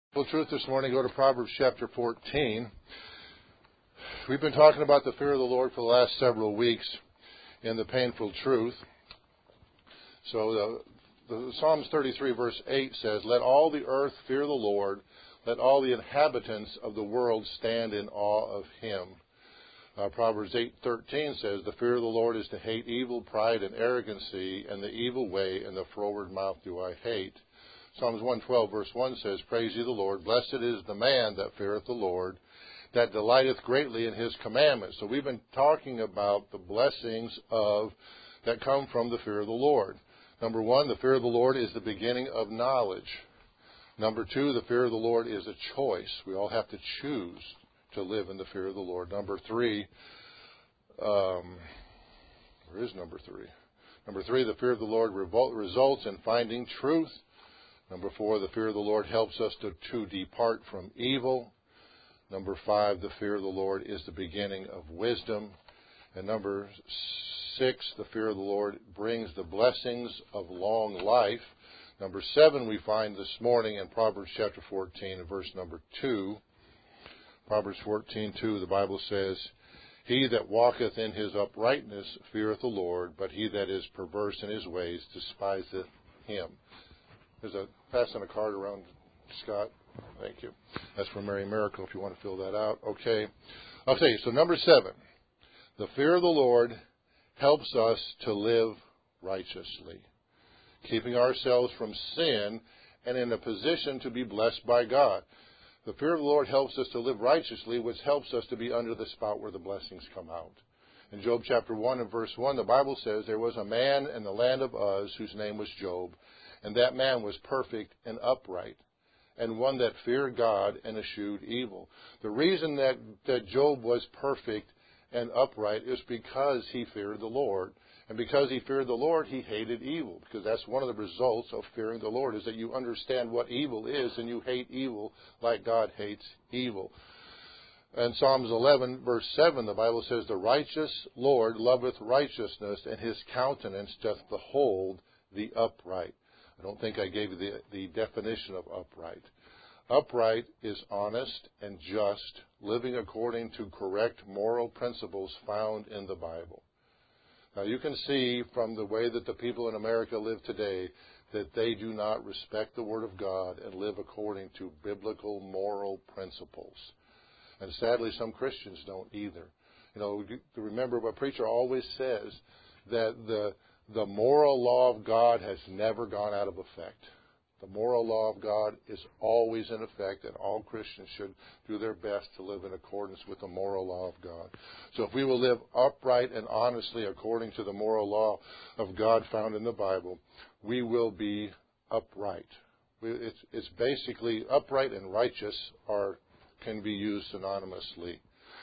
Well, truth this morning, go to Proverbs chapter 14. We've been talking about the fear of the Lord for the last several weeks in the painful truth. So the Psalms 33 verse 8 says, "Let all the earth fear the Lord. Let all the inhabitants of the world stand in awe of him." Proverbs 8:13 says, "The fear of the Lord is to hate evil, pride, and arrogancy, and the evil way and the froward mouth do I hate." Psalms 112 verse 1 says, "Praise ye the Lord. Blessed is the man that feareth the Lord, that delighteth greatly in his commandments." So we've been talking about the blessings that come from the fear of the Lord. Number one, the fear of the Lord is the beginning of knowledge. Number two, the fear of the Lord is a choice. We all have to choose to live in the fear of the Lord. Number three, where is number three? Number three, the fear of the Lord results in finding truth. Number four, the fear of the Lord helps us to depart from evil. Number five, the fear of the Lord is the beginning of wisdom. And number six, the fear of the Lord brings the blessings of long life. Number seven, we find this morning in Proverbs chapter 14 and verse number 2. Proverbs 14:2, the Bible says, "He that walketh in his uprightness feareth the Lord, but he that is perverse in his ways despiseth him." There's passing a card around, Scott. Thank you. That's from Mary Miracle if you want to fill that out. Okay, so number 7. The fear of the Lord helps us to live righteously, keeping ourselves from sin and in a position to be blessed by God. The fear of the Lord helps us to live righteously, which helps us to be under the spout where the blessings come out. In Job chapter 1 and verse 1, the Bible says, "There was a man in the land of Uz whose name was Job, and that man was perfect and upright, and one that feared God and eschewed evil." The reason that Job was perfect and upright is because he feared the Lord. And because he feared the Lord, he hated evil. Because that's one of the results of fearing the Lord, is that you understand what evil is and you hate evil like God hates evil. In Psalms 11, verse 7, the Bible says, "The righteous Lord loveth righteousness, and his countenance doth behold the upright." I don't think I gave you the definition of upright. Upright is honest and just, living according to correct moral principles found in the Bible. Now, you can see from the way that the people in America live today that they do not respect the Word of God and live according to biblical moral principles. And sadly, some Christians don't either. You know, remember what preacher always says, that the moral law of God has never gone out of effect. The moral law of God is always in effect, and all Christians should do their best to live in accordance with the moral law of God. So if we will live upright and honestly according to the moral law of God found in the Bible, we will be upright. It's basically upright and righteous can be used synonymously.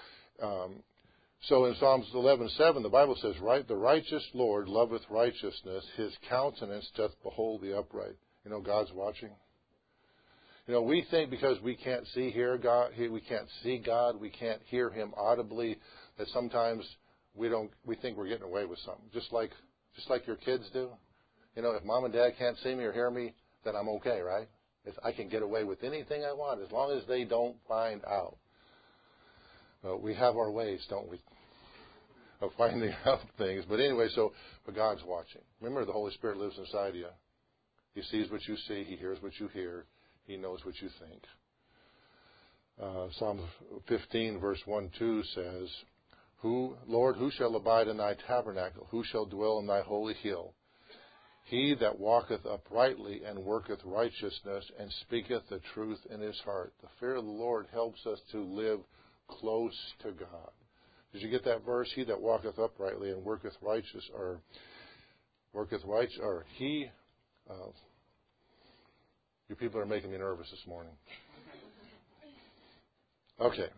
So in Psalms 11:7, the Bible says, "The righteous Lord loveth righteousness, his countenance doth behold the upright." You know, God's watching. You know, we think because we can't see God, we can't hear him audibly, that sometimes we think we're getting away with something. Just like your kids do. You know, if mom and dad can't see me or hear me, then I'm okay, right? I can get away with anything I want as long as they don't find out. We have our ways, don't we, of finding out things. But anyway, but God's watching. Remember, the Holy Spirit lives inside you. He sees what you see. He hears what you hear. He knows what you think. Psalm 15, verse 1-2 says, "Lord, who shall abide in thy tabernacle? Who shall dwell in thy holy hill? He that walketh uprightly and worketh righteousness and speaketh the truth in his heart." The fear of the Lord helps us to live close to God. Did you get that verse? "He that walketh uprightly and worketh righteous," you people are making me nervous this morning. Okay.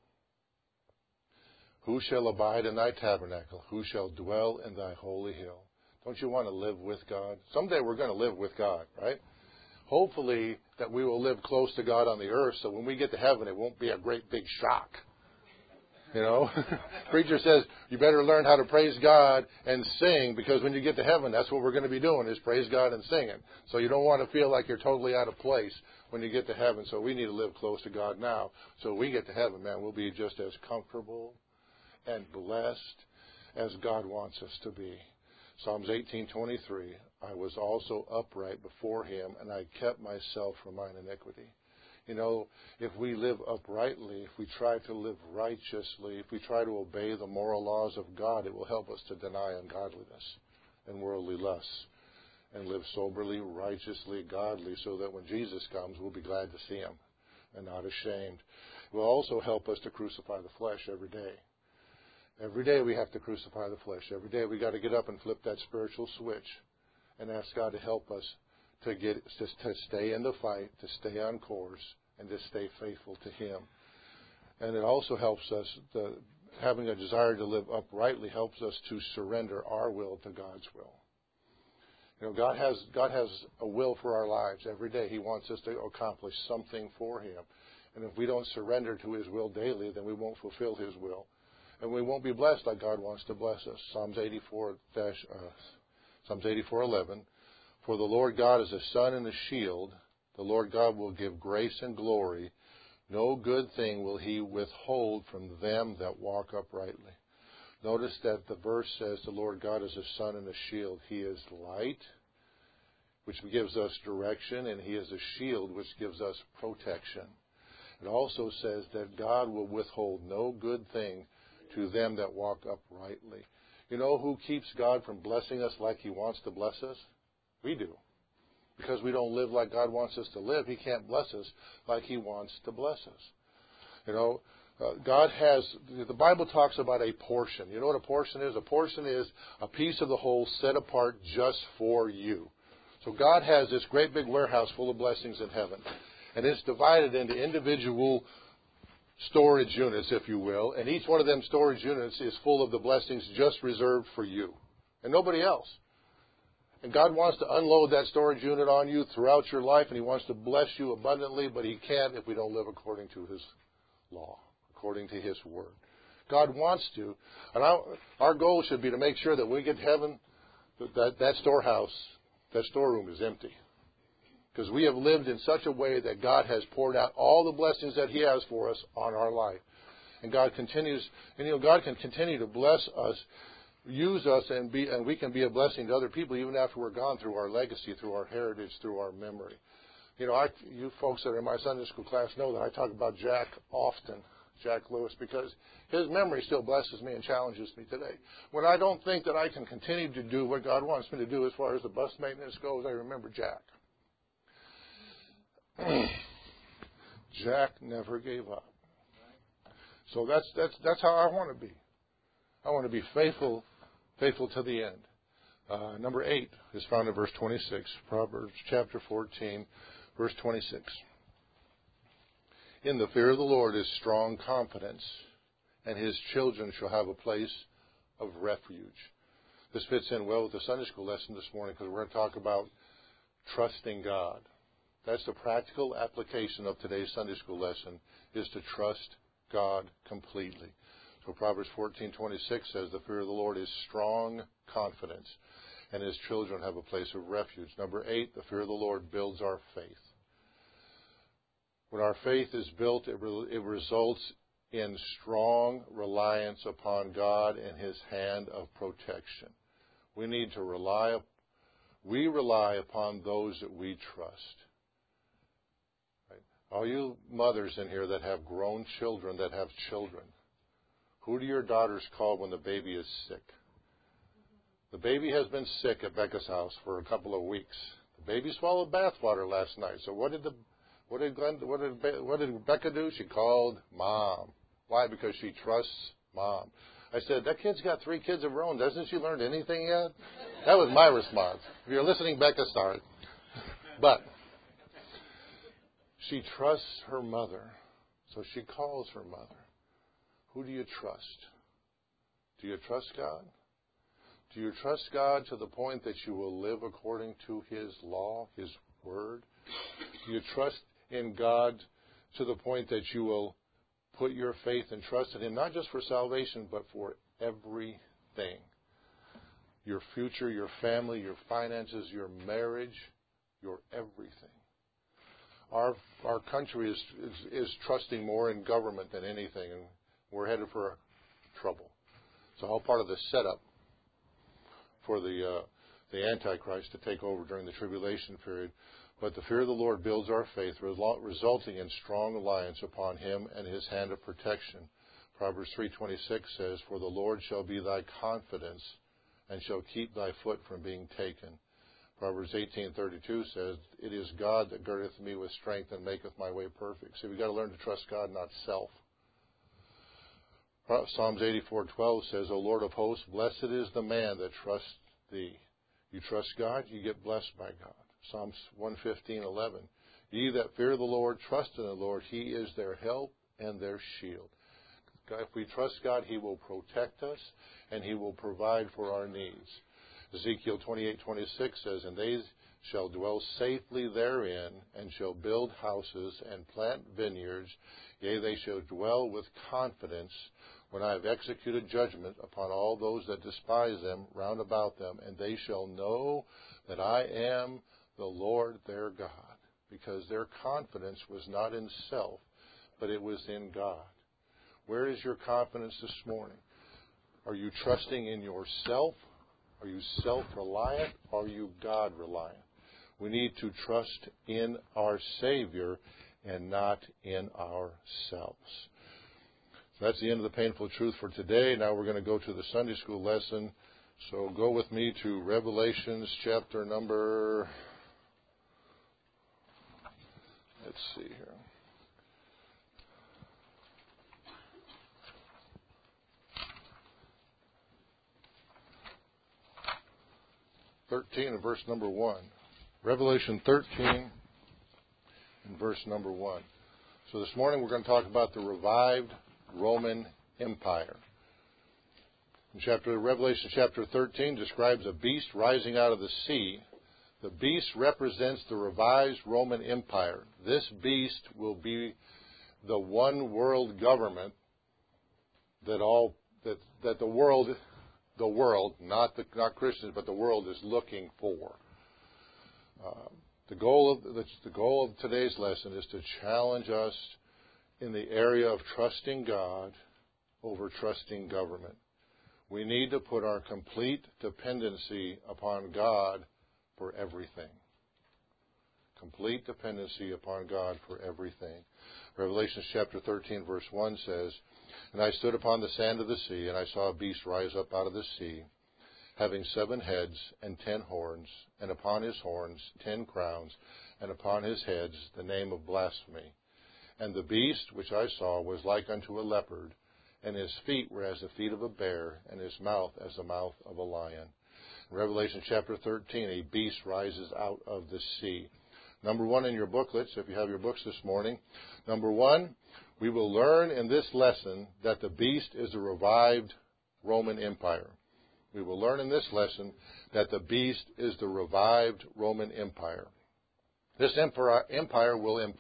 "Who shall abide in thy tabernacle? Who shall dwell in thy holy hill?" Don't you want to live with God? Someday we're going to live with God, right? Hopefully that we will live close to God on the earth, so when we get to heaven, it won't be a great big shock. You know, preacher says you better learn how to praise God and sing, because when you get to heaven, that's what we're going to be doing, is praise God and singing. So you don't want to feel like you're totally out of place when you get to heaven. So we need to live close to God now. So when we get to heaven, man, we'll be just as comfortable and blessed as God wants us to be. Psalms 18:23, I was also upright before him, and I kept myself from mine iniquity. You know, if we live uprightly, if we try to live righteously, if we try to obey the moral laws of God, it will help us to deny ungodliness and worldly lusts and live soberly, righteously, godly, so that when Jesus comes, we'll be glad to see him and not ashamed. It will also help us to crucify the flesh every day. Every day we have to crucify the flesh. Every day we got to get up and flip that spiritual switch and ask God to help us to stay in the fight, to stay on course, and to stay faithful to him. And it also helps us, having a desire to live uprightly helps us to surrender our will to God's will. You know, God has a will for our lives every day. He wants us to accomplish something for him. And if we don't surrender to his will daily, then we won't fulfill his will. And we won't be blessed like God wants to bless us. Psalms 84:11. For the Lord God is a sun and a shield. The Lord God will give grace and glory. No good thing will he withhold from them that walk uprightly. Notice that the verse says the Lord God is a sun and a shield. He is light, which gives us direction, and he is a shield, which gives us protection. It also says that God will withhold no good thing to them that walk uprightly. You know who keeps God from blessing us like he wants to bless us? We do. Because we don't live like God wants us to live, he can't bless us like he wants to bless us. You know, the Bible talks about a portion. You know what a portion is? A portion is a piece of the whole set apart just for you. So God has this great big warehouse full of blessings in heaven. And it's divided into individual storage units, if you will. And each one of them storage units is full of the blessings just reserved for you and nobody else. And God wants to unload that storage unit on you throughout your life, and he wants to bless you abundantly, but he can't if we don't live according to his law, according to his word. God wants to, and our goal should be to make sure that when we get to heaven, that storehouse, that storeroom is empty. Because we have lived in such a way that God has poured out all the blessings that he has for us on our life. And God continues, and God can continue to bless us, use us, and we can be a blessing to other people even after we're gone, through our legacy, through our heritage, through our memory. You know, you folks that are in my Sunday school class know that I talk about Jack often, Jack Lewis, because his memory still blesses me and challenges me today. When I don't think that I can continue to do what God wants me to do as far as the bus maintenance goes, I remember Jack. Jack never gave up. So that's how I want to be. I want to be faithful to the end. Number 8 is found in verse 26, Proverbs chapter 14, verse 26. In the fear of the Lord is strong confidence, and his children shall have a place of refuge. This fits in well with the Sunday school lesson this morning, because we're going to talk about trusting God. That's the practical application of today's Sunday school lesson, is to trust God completely. So Proverbs 14:26 says, the fear of the Lord is strong confidence, and his children have a place of refuge. Number 8, the fear of the Lord builds our faith. When our faith is built, it results in strong reliance upon God and his hand of protection. We need to rely upon those that we trust. Right? All you mothers in here that have grown children, that have children, who do your daughters call when the baby is sick? The baby has been sick at Becca's house for a couple of weeks. The baby swallowed bathwater last night. So what did Becca do? She called Mom. Why? Because she trusts Mom. I said, that kid's got 3 kids of her own. Hasn't she learned anything yet? That was my response. If you're listening, Becca, sorry. But she trusts her mother, so she calls her mother. Who do you trust? Do you trust God? Do you trust God to the point that you will live according to his law, his word? Do you trust in God to the point that you will Put your faith and trust in Him, not just for salvation, but for everything. Your future, your family, your finances, your marriage, your everything. Our country is trusting more in government than anything, and we're headed for trouble. It's all part of the setup for the Antichrist to take over during the tribulation period. But the fear of the Lord builds our faith, resulting in strong reliance upon Him and His hand of protection. Proverbs 3:26 says, "For the Lord shall be thy confidence, and shall keep thy foot from being taken." Proverbs 18:32 says, "It is God that girdeth me with strength and maketh my way perfect." See, we've got to learn to trust God, not self. Psalms 84:12 says, "O Lord of hosts, blessed is the man that trusts thee." You trust God, you get blessed by God. Psalms 115:11, "Ye that fear the Lord, trust in the Lord. He is their help and their shield." If we trust God, He will protect us and He will provide for our needs. Ezekiel 28:26 says, "And they shall dwell safely therein, and shall build houses and plant vineyards. Yea, they shall dwell with confidence when I have executed judgment upon all those that despise them round about them. And they shall know that I am the Lord their God." Because their confidence was not in self, but it was in God. Where is your confidence this morning? Are you trusting in yourself? Are you self-reliant? Are you God-reliant? We need to trust in our Savior and not in ourselves. So that's the end of the painful truth for today. Now we're going to go to the Sunday school lesson. So go with me to Revelations chapter number, let's see here. And verse number 1. Revelation 13 and verse number 1. So this morning we're going to talk about the revived Roman Empire. Revelation chapter 13 describes a beast rising out of the sea. The beast represents the revived Roman Empire. This beast will be the one world government that the world, not Christians, but the world is looking for. The goal of today's lesson is to challenge us in the area of trusting God over trusting government. We need to put our complete dependency upon God for everything. Complete dependency upon God for everything. Revelation chapter 13 verse 1 says, "And I stood upon the sand of the sea, and I saw a beast rise up out of the sea, having 7 heads and 10 horns, and upon his horns 10 crowns, and upon his heads the name of blasphemy. And the beast which I saw was like unto a leopard, and his feet were as the feet of a bear, and his mouth as the mouth of a lion." In Revelation chapter 13, a beast rises out of the sea. Number 1 in your booklets, if you have your books this morning. Number 1, we will learn in this lesson that the beast is a revived Roman Empire. We will learn in this lesson that the beast is the revived Roman Empire. This empire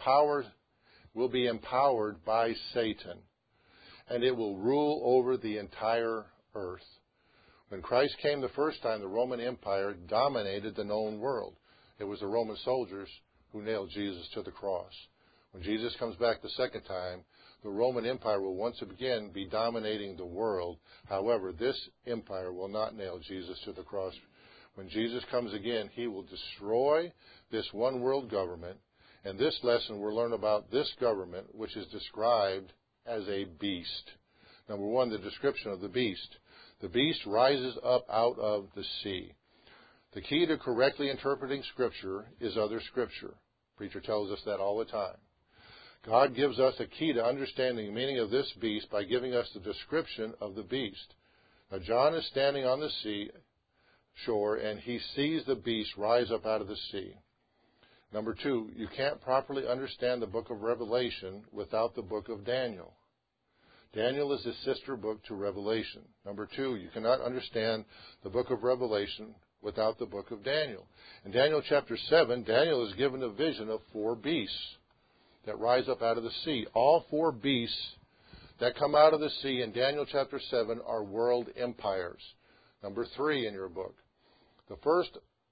will be empowered by Satan, and it will rule over the entire earth. When Christ came the first time, the Roman Empire dominated the known world. It was the Roman soldiers who nailed Jesus to the cross. When Jesus comes back the second time, the Roman Empire will once again be dominating the world. However, this empire will not nail Jesus to the cross. When Jesus comes again, He will destroy this one world government. In this lesson, we'll learn about this government, which is described as a beast. Number 1, the description of the beast. The beast rises up out of the sea. The key to correctly interpreting Scripture is other Scripture. Preacher tells us that all the time. God gives us a key to understanding the meaning of this beast by giving us the description of the beast. Now, John is standing on the sea shore, and he sees the beast rise up out of the sea. Number 2, you can't properly understand the book of Revelation without the book of Daniel. Daniel is the sister book to Revelation. Number 2, you cannot understand the book of Revelation without the book of Daniel. In Daniel chapter 7, Daniel is given a vision of 4 beasts that rise up out of the sea. All 4 beasts that come out of the sea in Daniel chapter 7 are world empires. Number 3 in your book. The first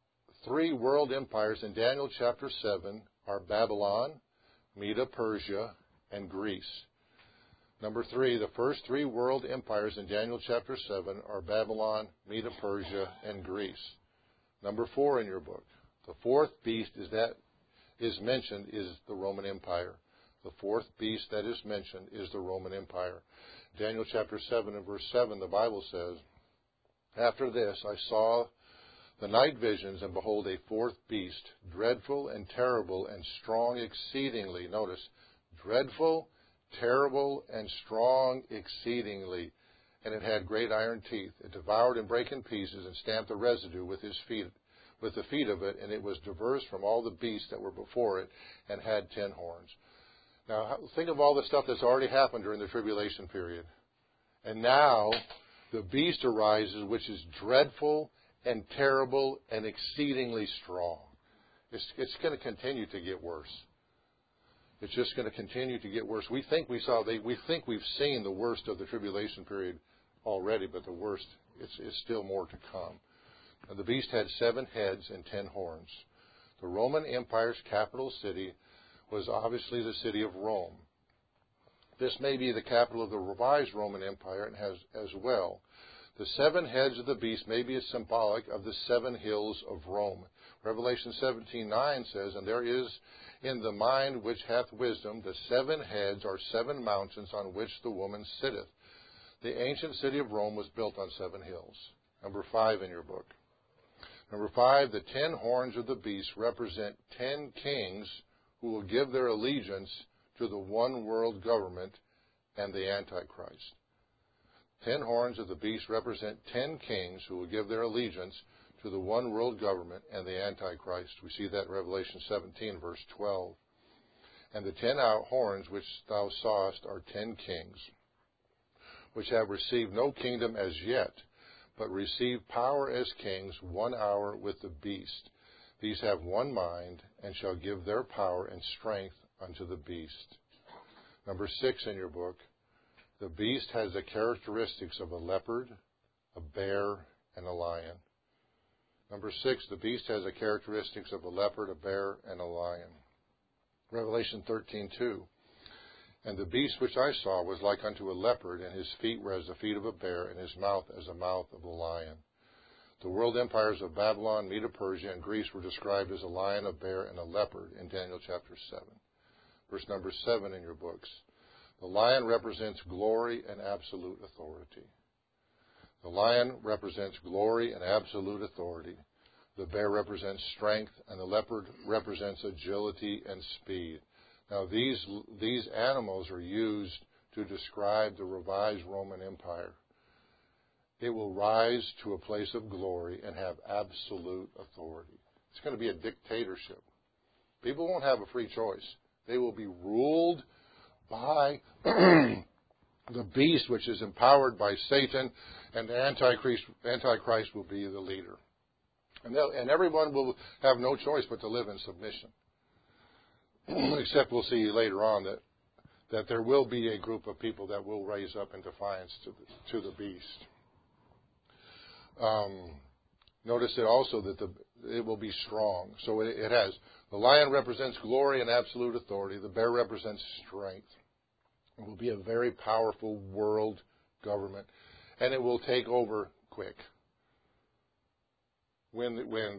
3 world empires in Daniel chapter 7 are Babylon, Medo-Persia, and Greece. Number 3, the first 3 world empires in Daniel chapter 7 are Babylon, Medo-Persia, and Greece. Number 4 in your book. The fourth beast that is mentioned is the Roman Empire. The fourth beast that is mentioned is the Roman Empire. Daniel chapter 7 and verse 7, the Bible says, "After this I saw the night visions, and behold, a fourth beast, dreadful and terrible and strong exceedingly." Notice, dreadful, terrible, and strong exceedingly. And it had great iron teeth. It devoured and brake in pieces and stamped the residue with the feet of it, and it was diverse from all the beasts that were before it, and had 10 horns. Now, think of all the stuff that's already happened during the tribulation period. And now, the beast arises, which is dreadful and terrible and exceedingly strong. It's going to continue to get worse. It's just going to continue to get worse. We think we've seen the worst of the tribulation period already, but the worst is still more to come. And the beast had 7 heads and 10 horns. The Roman Empire's capital city was obviously the city of Rome. This may be the capital of the revised Roman Empire and has as well. The 7 heads of the beast may be symbolic of the 7 hills of Rome. Revelation 17:9 says, "And there is in the mind which hath wisdom, the 7 heads are 7 mountains on which the woman sitteth." The ancient city of Rome was built on 7 hills. Number 5 in your book. Number 5, the 10 horns of the beast represent 10 kings who will give their allegiance to the one world government and the Antichrist. 10 horns of the beast represent 10 kings who will give their allegiance to the one world government and the Antichrist. We see that in Revelation 17, verse 12. "And the 10 horns which thou sawest are 10 kings, which have received no kingdom as yet, but receive power as kings 1 hour with the beast. These have one mind, and shall give their power and strength unto the beast." Number 6 in your book. The beast has the characteristics of a leopard, a bear, and a lion. Number 6, the beast has the characteristics of a leopard, a bear, and a lion. Revelation 13:2. "And the beast which I saw was like unto a leopard, and his feet were as the feet of a bear, and his mouth as the mouth of a lion." The world empires of Babylon, Medo-Persia, and Greece were described as a lion, a bear, and a leopard in Daniel chapter 7. Verse number 7 in your books. The lion represents glory and absolute authority. The lion represents glory and absolute authority. The bear represents strength, and the leopard represents agility and speed. Now, these animals are used to describe the revised Roman Empire. It will rise to a place of glory and have absolute authority. It's going to be a dictatorship. People won't have a free choice. They will be ruled by the beast, which is empowered by Satan, and the Antichrist will be the leader. And everyone will have no choice but to live in submission. Except we'll see later on that there will be a group of people that will raise up in defiance to the beast. Notice that also that it will be strong. So it has. The lion represents glory and absolute authority. The bear represents strength. It will be a very powerful world government, and it will take over quick. When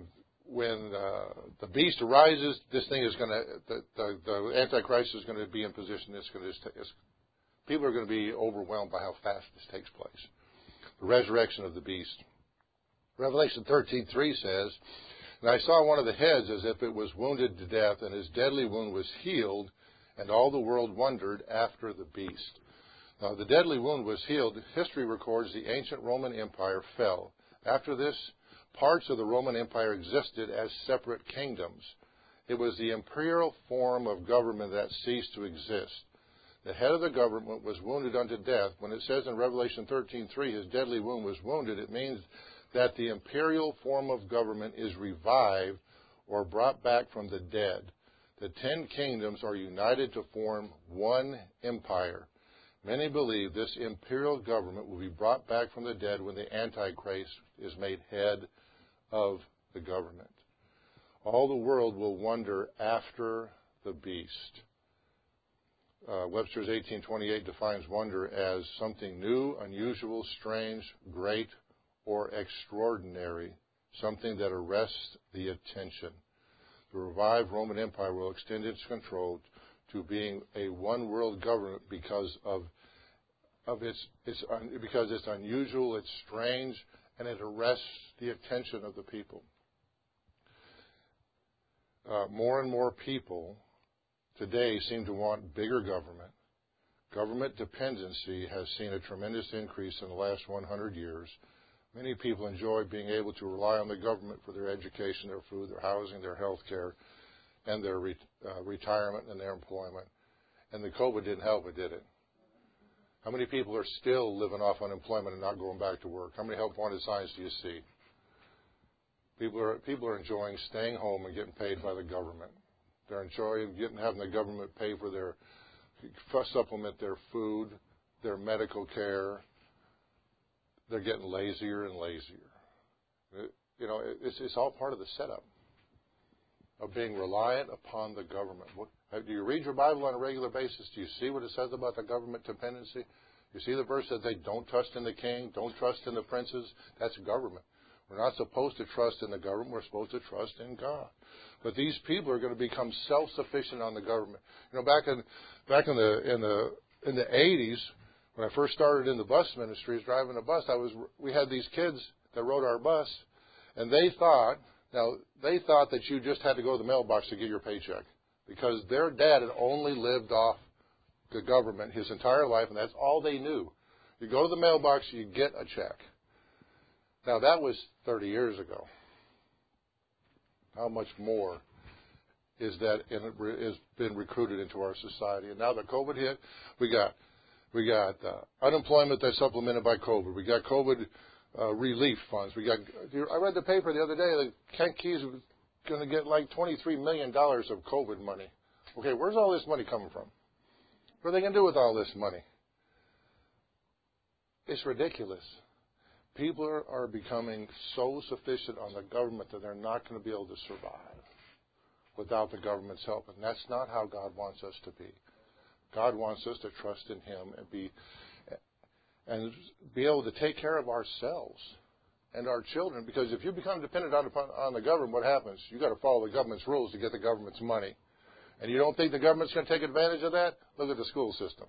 the beast arises, this thing is going to the Antichrist is going to be in position. People are going to be overwhelmed by how fast this takes place. The resurrection of the beast. Revelation 13:3 says, "And I saw one of the heads as if it was wounded to death, and his deadly wound was healed, and all the world wondered after the beast." Now, the deadly wound was healed. History records the ancient Roman Empire fell. After this, parts of the Roman Empire existed as separate kingdoms. It was the imperial form of government that ceased to exist. The head of the government was wounded unto death. When it says in Revelation 13:3, his deadly wound was wounded, it means that the imperial form of government is revived or brought back from the dead. The 10 kingdoms are united to form one empire. Many believe this imperial government will be brought back from the dead when the Antichrist is made head of the government. All the world will wonder after the beast. Webster's 1828 defines wonder as something new, unusual, strange, great, or extraordinary, something that arrests the attention. The revived Roman Empire will extend its control to being a one-world government because it's unusual, it's strange, and it arrests the attention of the people. More and more people today seem to want bigger government. Government dependency has seen a tremendous increase in the last 100 years. Many people enjoy being able to rely on the government for their education, their food, their housing, their health care, and their retirement and their employment. And the COVID didn't help it, did it? How many people are still living off unemployment and not going back to work? How many help wanted signs do you see? People are enjoying staying home and getting paid by the government. They're enjoying having the government pay for supplement their food, their medical care. They're getting lazier and lazier. It's all part of the setup of being reliant upon the government. Do you read your Bible on a regular basis? Do you see what it says about the government dependency? You see the verse that they don't trust in the king, don't trust in the princes? That's government. We're not supposed to trust in the government. We're supposed to trust in God. But these people are going to become self-sufficient on the government. Back in the 80s, when I first started in the bus ministries, driving a bus, we had these kids that rode our bus, and they thought that you just had to go to the mailbox to get your paycheck, because their dad had only lived off the government his entire life, and that's all they knew. You go to the mailbox, you get a check. Now, that was 30 years ago. How much more is that has been recruited into our society? And now that COVID hit, we got unemployment that's supplemented by COVID. We got COVID relief funds. I read the paper the other day that Kent Keys was going to get like $23 million of COVID money. Okay, where's all this money coming from? What are they going to do with all this money? It's ridiculous. People are becoming so sufficient on the government that they're not going to be able to survive without the government's help. And that's not how God wants us to be. God wants us to trust in Him and be able to take care of ourselves and our children. Because if you become dependent on the government, what happens? You've got to follow the government's rules to get the government's money. And you don't think the government's going to take advantage of that? Look at the school system.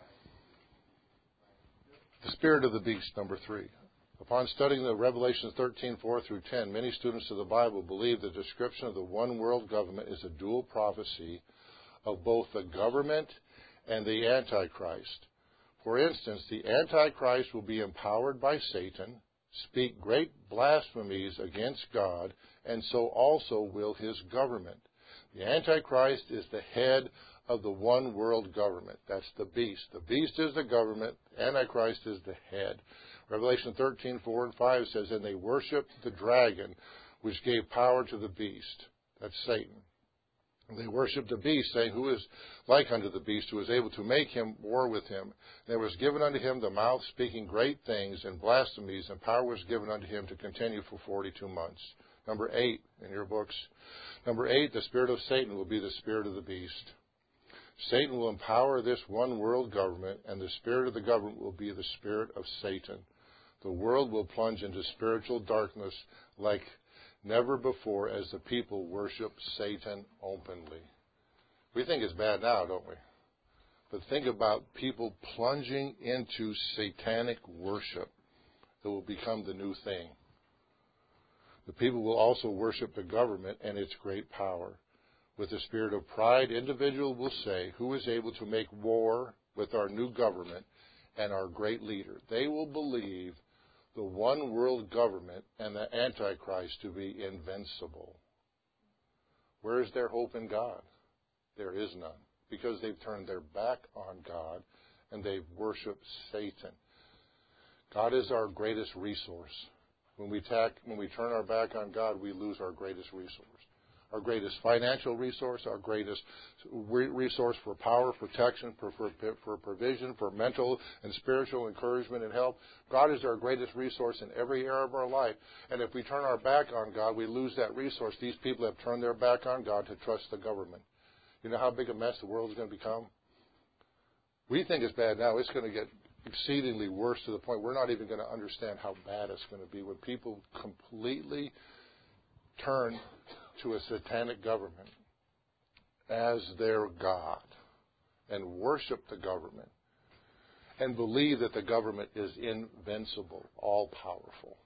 The spirit of the beast, number 3. Upon studying the Revelation 13:4-10, many students of the Bible believe the description of the one world government is a dual prophecy of both the government and the Antichrist. For instance, the Antichrist will be empowered by Satan, speak great blasphemies against God, and so also will his government. The Antichrist is the head of the one world government. That's the beast. The beast is the government. Antichrist is the head. Revelation 13:4-5 says, and they worshiped the dragon, which gave power to the beast. That's Satan. And they worshiped the beast, saying, who is like unto the beast, who is able to make him war with him? And there was given unto him the mouth speaking great things and blasphemies, and power was given unto him to continue for 42 months. Number 8 in your books. Number 8, the spirit of Satan will be the spirit of the beast. Satan will empower this one world government, and the spirit of the government will be the spirit of Satan. The world will plunge into spiritual darkness like never before as the people worship Satan openly. We think it's bad now, don't we? But think about people plunging into satanic worship that will become the new thing. The people will also worship the government and its great power. With the spirit of pride, individual will say, who is able to make war with our new government and our great leader? They will believe the one world government and the Antichrist to be invincible. Where is their hope in God? There is none, because they've turned their back on God and they've worshiped Satan. God is our greatest resource. When we turn our back on God, we lose our greatest resource. our greatest financial resource, our greatest resource for power, protection, for provision, for mental and spiritual encouragement and help. God is our greatest resource in every area of our life. And if we turn our back on God, we lose that resource. These people have turned their back on God to trust the government. You know how big a mess the world is going to become? We think it's bad now. It's going to get exceedingly worse to the point we're not even going to understand how bad it's going to be when people completely turn to a satanic government as their God and worship the government and believe that the government is invincible, all-powerful.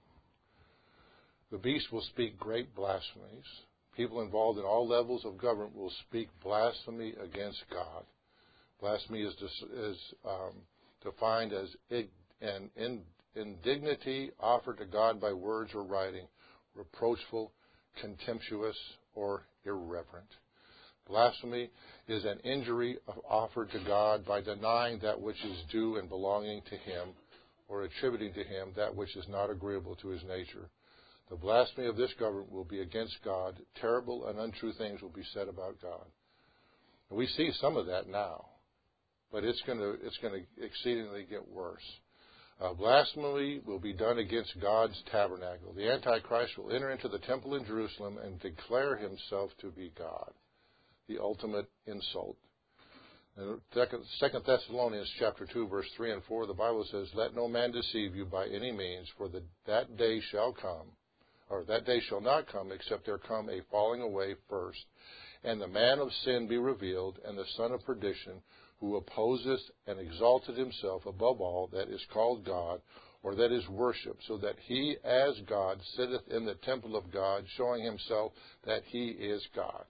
The beast will speak great blasphemies. People involved in all levels of government will speak blasphemy against God. Blasphemy is defined as an indignity offered to God by words or writing, reproachful, contemptuous, or irreverent. Blasphemy is an injury offered to God by denying that which is due and belonging to Him, or attributing to Him that which is not agreeable to His nature. The blasphemy of this government will be against God. Terrible and untrue things will be said about God. And we see some of that now, but it's going to exceedingly get worse. Blasphemy will be done against God's tabernacle. The Antichrist will enter into the temple in Jerusalem and declare himself to be God, the ultimate insult. 2 Thessalonians chapter 2, verse 3 and 4, the Bible says, "Let no man deceive you by any means, for that day shall come, or that day shall not come, except there come a falling away first, and the man of sin be revealed, and the son of perdition, who opposeth and exalted himself above all that is called God, or that is worshipped, so that he as God sitteth in the temple of God, showing himself that he is God."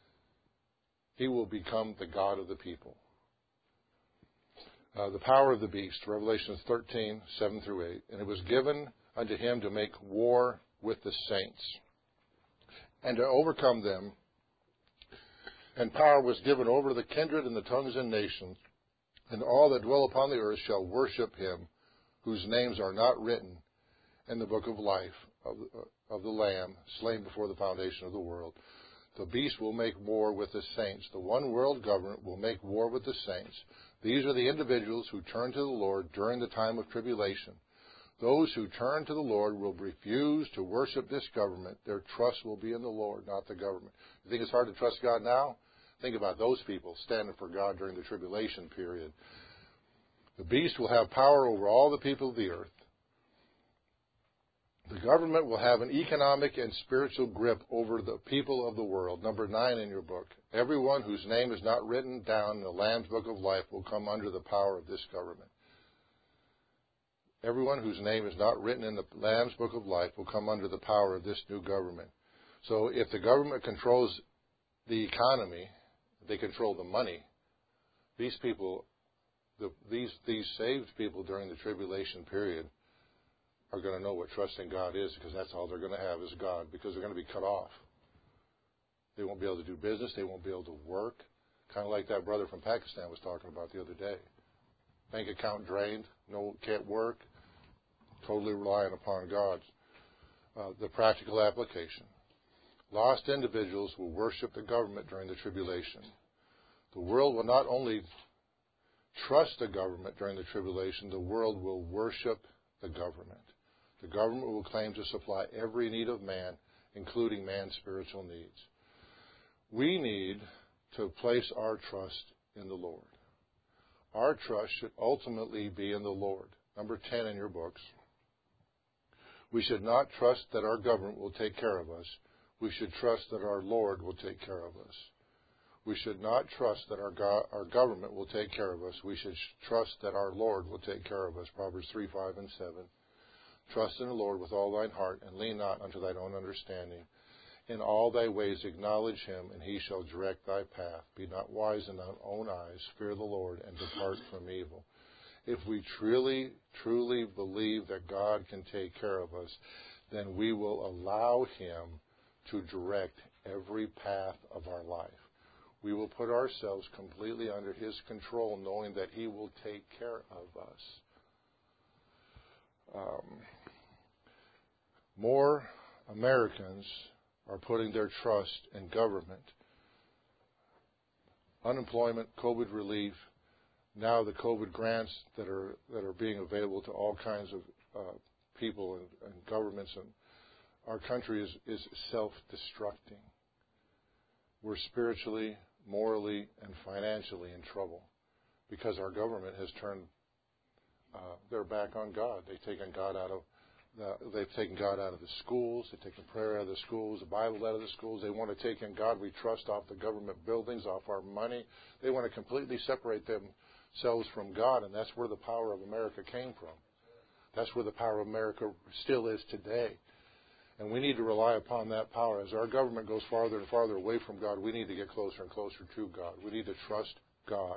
He will become the God of the people. The power of the beast, Revelation 13, 7 through 8. "And it was given unto him to make war with the saints, and to overcome them. And power was given over the kindred and the tongues and nations, and all that dwell upon the earth shall worship him, whose names are not written in the book of life of the Lamb, slain before the foundation of the world. The beast will make war with the saints." The one world government will make war with the saints. These are the individuals who turn to the Lord during the time of tribulation. Those who turn to the Lord will refuse to worship this government. Their trust will be in the Lord, not the government. You think it's hard to trust God now? Think about those people standing for God during the tribulation period. The beast will have power over all the people of the earth. The government will have an economic and spiritual grip over the people of the world. Number 9 in your book. Everyone whose name is not written down in the Lamb's book of life will come under the power of this government. Everyone whose name is not written in the Lamb's book of life will come under the power of this new government. So if the government controls the economy, they control the money. These people, these saved people during the tribulation period are going to know what trusting God is, because that's all they're going to have is God, because they're going to be cut off. They won't be able to do business. They won't be able to work. Kind of like that brother from Pakistan was talking about the other day. Bank account drained. No, can't work. Totally relying upon God. The practical application. Lost individuals will worship the government during the tribulation. The world will not only trust the government during the tribulation, the world will worship the government. The government will claim to supply every need of man, including man's spiritual needs. We need to place our trust in the Lord. Our trust should ultimately be in the Lord. Number 10 in your books. We should not trust that our government will take care of us. We should trust that our Lord will take care of us. We should not trust that our government will take care of us. We should trust that our Lord will take care of us. Proverbs 3, 5, and 7. Trust in the Lord with all thine heart, and lean not unto thine own understanding. In all thy ways acknowledge him, and he shall direct thy path. Be not wise in thine own eyes. Fear the Lord, and depart from evil. If we truly believe that God can take care of us, then we will allow him to direct every path of our life. We will put ourselves completely under his control, knowing that he will take care of us. More Americans are putting their trust in government. Unemployment, COVID relief, now the COVID grants that are being available to all kinds of people and governments, and our country is self-destructing. We're spiritually, morally, and financially in trouble because our government has turned their back on God. They've taken God out of the schools. They've taken prayer out of the schools, the Bible out of the schools. They want to take in God we trust off the government buildings, off our money. They want to completely separate themselves from God, and that's where the power of America came from. That's where the power of America still is today. And we need to rely upon that power. As our government goes farther and farther away from God, we need to get closer and closer to God. We need to trust God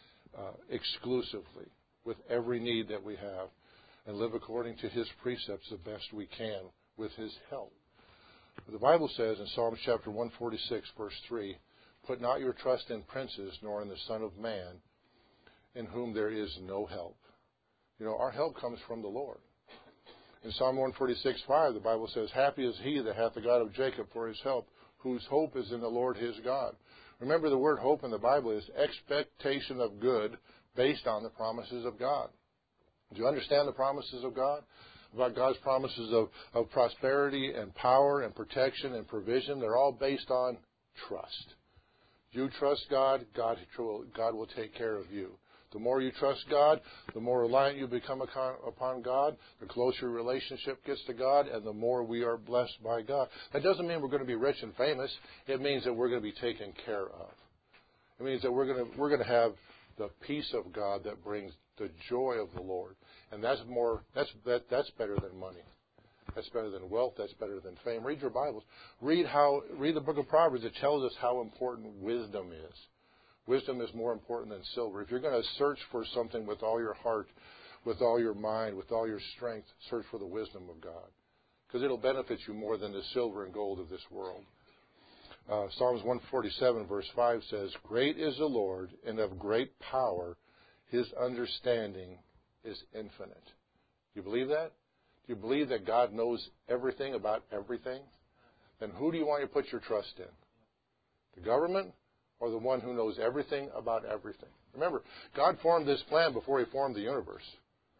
exclusively with every need that we have and live according to His precepts the best we can with His help. The Bible says in Psalms chapter 146, verse 3, "Put not your trust in princes, nor in the Son of Man, in whom there is no help." You know, our help comes from the Lord. In Psalm 146:5, the Bible says, "Happy is he that hath the God of Jacob for his help, whose hope is in the Lord his God." Remember, the word hope in the Bible is expectation of good based on the promises of God. Do you understand the promises of God? About God's promises of prosperity and power and protection and provision. They're all based on trust. You trust God, God will take care of you. The more you trust God, the more reliant you become upon God, the closer your relationship gets to God, and the more we are blessed by God. That doesn't mean we're going to be rich and famous. It means that we're going to be taken care of. It means that we're going to have the peace of God that brings the joy of the Lord. And that's better than money. That's better than wealth. That's better than fame. Read your Bibles. Read the book of Proverbs. It tells us how important wisdom is. Wisdom is more important than silver. If you're going to search for something with all your heart, with all your mind, with all your strength, search for the wisdom of God. Because it'll benefit you more than the silver and gold of this world. Psalms 147 verse 5 says, "Great is the Lord, and of great power. His understanding is infinite." Do you believe that? Do you believe that God knows everything about everything? Then who do you want to put your trust in? The government or the one who knows everything about everything? Remember, God formed this plan before He formed the universe.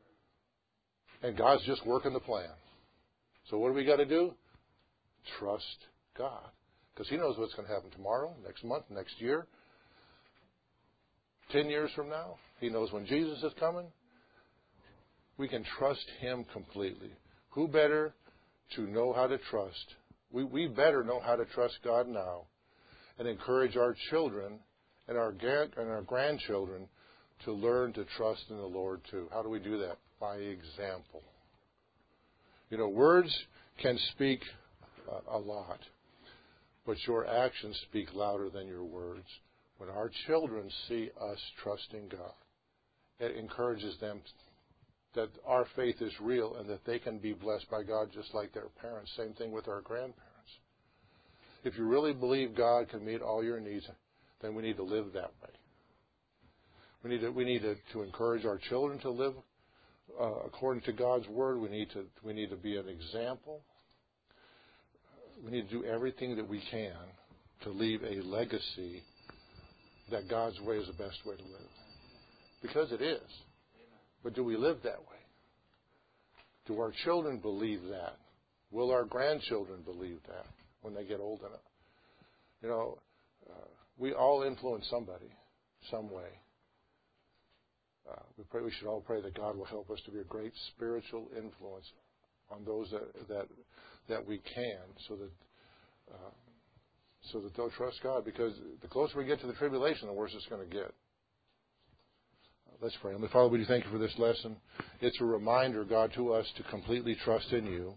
And God's just working the plan. So what do we got to do? Trust God. Because He knows what's going to happen tomorrow, next month, next year, 10 years from now. He knows when Jesus is coming. We can trust Him completely. Who better to know how to trust? We better know how to trust God now and encourage our children and our grandchildren to learn to trust in the Lord too. How do we do that? By example. You know, words can speak a lot, but your actions speak louder than your words. When our children see us trusting God, it encourages them that our faith is real and that they can be blessed by God just like their parents. Same thing with our grandparents. If you really believe God can meet all your needs, then we need to live that way. We need to encourage our children to live according to God's word. We need to be an example. We need to do everything that we can to leave a legacy that God's way is the best way to live. Because it is. But do we live that way? Do our children believe that? Will our grandchildren believe that when they get old enough? You know, we all influence somebody, some way. We should all pray that God will help us to be a great spiritual influence on those that we can, so that they'll trust God. Because the closer we get to the tribulation, the worse it's going to get. Let's pray. Heavenly Father, we do thank You for this lesson. It's a reminder, God, to us to completely trust in You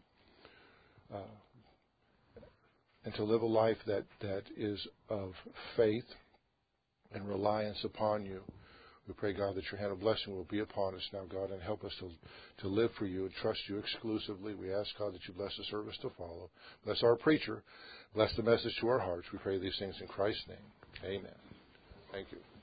and to live a life that is of faith and reliance upon You. We pray, God, that Your hand of blessing will be upon us now, God, and help us to live for You and trust You exclusively. We ask, God, that You bless the service to follow. Bless our preacher. Bless the message to our hearts. We pray these things in Christ's name. Amen. Thank you.